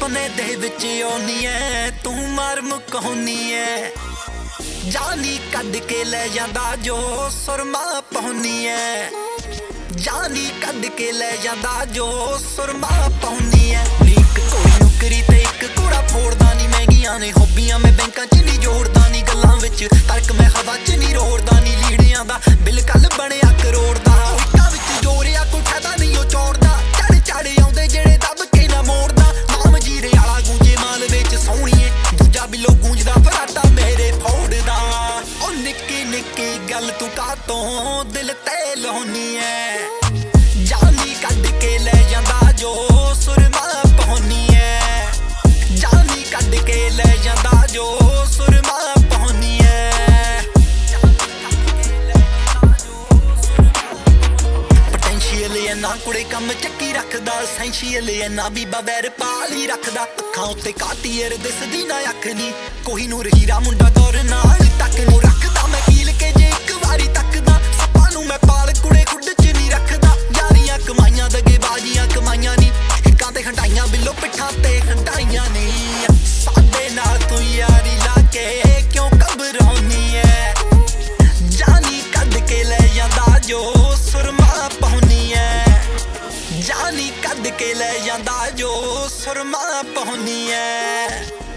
ਸੁਪਨੇ ਦੇ ਵਿੱਚ ਆਉਣੀ ਐ ਤੂੰ ਮਾਰ ਮੁਕਾਉਣੀ ਐ ਜਾਨੀ ਕੱਢ ਕੇ ਲੈ ਜਾਂਦਾ ਜੋ ਸੁਰਮਾ ਪਾਉਣੀ ਐ ਜਾਨੀ ਕੱਢ ਕੇ ਲੈ ਜਾਂਦਾ ਜੋ ਸੁਰਮਾ ਪਾਉਣੀ ਐ ਨੀਕ ਕੋਈ ਨੁਕਰੀ ਤੇ ਇੱਕ ਘੋੜਾ ਫੋੜਦਾ ਨੀ ਮਹਿੰਗੀਆਂ ਨੇ ਹੌਬੀਆਂ ਮੈਂ ਬੈਂਕਾਂ 'ਚ ਨਹੀਂ ਜੋੜਦਾ ਨੀ ਗੱਲਾਂ ਵਿੱਚ ਤੜਕ ਮੈਂ ਹਵਾ 'ਚ ਨਹੀਂ ਰੋੜਦਾ ਨੀ ਲੀੜਿਆਂ ਦਾ ਬਿੱਲ ਕੱਲ ਬਣਿਆ ਕਰੋੜ ਦਾ ਇੱਟਾਂ ਵਿੱਚ ਜੋਰਿਆ ਕੋਈ ਫਾਇਦਾ ਨਹੀਂ ਉਹ ਚੋੜਦਾ ਚੜ ਆਉਂਦੇ ਜਿਹੜੇ ਦੱਬ ਕੇ ਨਾ ਮੋੜਦਾ ਨਾਮ ਜੀਰੇ ਵਾਲਾ ਗੂੰਜੇ ਮਾਲ ਵਿੱਚ ਸੋਹਣੀਏ ਦੂਜਾ ਬਿੱਲੋ ਗੂੰਜਦਾ ਫਰਾਟਾ ਮੇਰੇ ਫੋੜਦਾ ਉਹ ਨਿੱਕੀ ਨਿੱਕੀ ਗੱਲ ਤੂੰ ਕਾਤੋਂ ਦਿਲ ਤੇ ਲਾਉਣੀ ਐ ਜਾਨੀ ਕੱਢ ਕੇ ਲੈ ਜਾਂਦਾ ਜੋ ਸੁਰਮਾ ਪਾਉਣੀ ਐ ਜਾਨੀ ਕੱਢ ਕੇ ਲੈ ਜਾਂਦਾ ਜੋ ਸੁਰਮਾ ਪਾਉਣੀ ਐ ਪੋਟੈਂਸ਼ੀਅਲ ਐ ਨਾ ਕੁੜੇ ਕੰਮ ਚੱਕੀ ਰੱਖਦਾ ਸੈਂਸ਼ੀਅਲ ਐ ਨਾ ਬੀਬਾ ਵੈਰ ਪਾਲੀ ਰੱਖਦਾ ਅੱਖਾਂ ਉੱਤੇ ਕਾਟੀਅਰ ਦਿਸਦੀ ਨਾ ਅੱਖ ਨੀ ਕੋਈ ਨੂਰ ਹੀਰਾ ਮੁੰਡਾ ਦੌਰ ਨਾਲ ਤੱਕ ਨੂੰ ਰੱਖਦਾ ਮੈਂ ਕੀਲ ਕੇ ਜੇ ਇੱਕ ਵਾਰੀ ਤੱਕਦਾ ਸੱਪਾਂ ਨੂੰ ਮੈਂ ਪਾਲ ਕੁੜੇ ਖੁੱਡ 'ਚ ਨਹੀਂ ਰੱਖਦਾ ਯਾਰੀਆਂ ਕਮਾਈਆਂ ਦਗੇ ਬਾਜੀਆਂ ਕਮਾਈਆਂ ਨੀ ਹਿੱਕਾਂ ਤੇ ਹੰਡਾਈਆਂ ਬਿੱਲੋ ਪਿੱਠਾਂ ਤੇ ਹੰਡਾਈਆਂ ਨੀ ਸਾਡੇ ਨਾਲ ਤੂੰ ਯਾਰੀ ਲਾ ਕੇ ਕਿਉਂ ਘਬਰਾਉਣੀ ਐ ਜਾਨੀ ਕੱਢ ਕੇ ਲੈ ਜਾਂਦਾ ਜੋ ਸੁਰਮਾ ਪਾਉਣੀ ਐ ਜਾਨੀ ਕੱਢ ਕੇ ਲੈ ਜਾਂਦਾ ਜੋ ਸੁਰਮਾ ਪਾਉਣੀ ਐ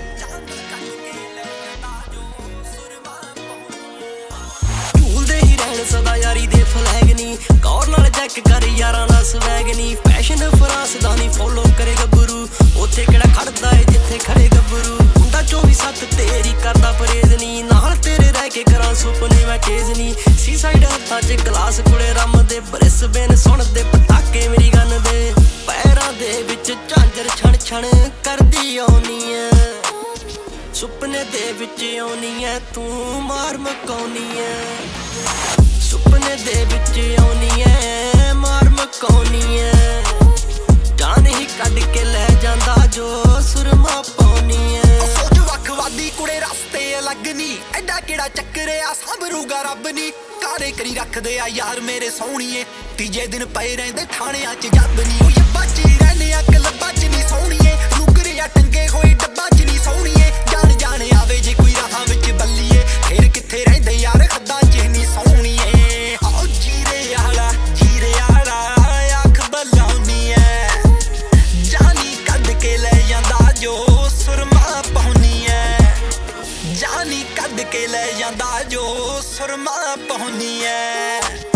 ਝੂਲਦੇ ਹੀ ਰਹਿਣ ਸਦਾ ਯਾਰੀ ਦੇ ਫਲੈਗ ਨੀ ਕੌਰ ਨਾਲ ਚੈੱਕ ਕਰ ਯਾਰਾਂ ਦਾ ਸਵੈਗ ਨੀ ਫੈਸ਼ਨ ਫਰਾਂਸ ਦਾ ਨੀ ਫੋਲੋ ਕਰੇ ਗੱਭਰੂ ਉੱਥੇ ਕਿਹੜਾ ਖੜਦਾ ਏ ਜਿੱਥੇ ਖੜੇ ਗੱਭਰੂ ਹੁੰਦਾ 24/7 ਤੇਰੀ ਕਰਦਾ ਪਰੇਜ਼ ਨੀ ਨਾਲ ਤੇਰੇ ਰਹਿ ਕੇ ਕਰਾਂ ਸੁਪਨੇ ਮੈਂ ਚੇਜ਼ ਨੀ ਸੀ ਸਾਈਡ ਹੱਥਾਂ 'ਚ ਗਲਾਸ ਕੁੜੇ ਰੰਮ ਦੇ ਬ੍ਰਿਸਬੇਨ ਸੁਣਦੇ ਪਟਾਕੇ ਮੇਰੀ ਗੰਨ ਦੇ ਪੈਰਾਂ ਦੇ ਵਿੱਚ ਝਾਂਜਰ ਛਣ ਛਣ ਕਰਦੀ ਆਉਣੀ ਐ ਸੁਪਨੇ ਦੇ ਵਿੱਚ ਆਉਣੀ ਐ ਤੂੰ ਮਾਰ ਮਕਾਉਣੀ ਐ ਸੁਪਨੇ ਦੇ ਵਿੱਚ ਆਉਣੀ ਐ ਮਾਰ ਮਕਾਉਣੀ ਐ ਜਾਨ ਹੀ ਕੱਢ ਕੇ ਲੈ ਜਾਂਦਾ ਜੋ ਸੁਰਮਾ ਪਾਉਣੀ ਐ ਸੋਚ ਵੱਖਵਾਦੀ ਕੁੜੇ ਰਸਤੇ ਅਲੱਗ ਨੀ ਐਡਾ ਕਿਹੜਾ ਚੱਕਰਿਆ ਸੰਭਰੂਗਾ ਰੱਬ ਨੀ ਕਾਰੇ ਕਰੀ ਰੱਖਦੇ ਆ ਯਾਰ ਮੇਰੇ ਸੋਹਣੀਏ ਤੀਜੇ ਦਿਨ ਪਏ ਰਹਿੰਦੇ ਥਾਣਿਆਂ 'ਚ ਜੱਬ ਨੀ ਉਹ ਯੱਬਾਂ 'ਚ ਹੀ ਰਹਿੰਦੇ ਆ ਕਲੱਬਾਂ 'ਚ ਨੀ ਸੋਹਣੀਏ ਰੁਕਰਿਆ ਟੰਗੇ ਹੋਏ ਡੱਬਾਂ 'ਚ ਨੀ ਸੋਹਣੀਏ ਜਾਣ ਆਵੇ ਜੇ ਕੋਈ ਰਾਹਾਂ ਵਿੱਚ ਬੱਲੀਏ ਫੇਰ ਕਿੱਥੇ ਰਹਿੰਦੇ ਯਾਰ ਖੱਦਾਂ 'ਚ ਨੀ ਸੋਹਣੀਏ ਆਹ ਜੀਰੇ ਵਾਲਾ ਅੱਖ ਬਲਾਉਣੀ ਐ ਜਾਨੀ ਕੱਢ ਕੇ ਲੈ ਜਾਂਦਾ ਜੋ ਸੁਰਮਾ ਪਾਉਣੀ ਐ ਜਾਨੀ ਕੱਢ ਕੇ ਲੈ ਜਾਂਦਾ ਜੋ ਸੁਰਮਾ ਪਾਉਣੀ ਐ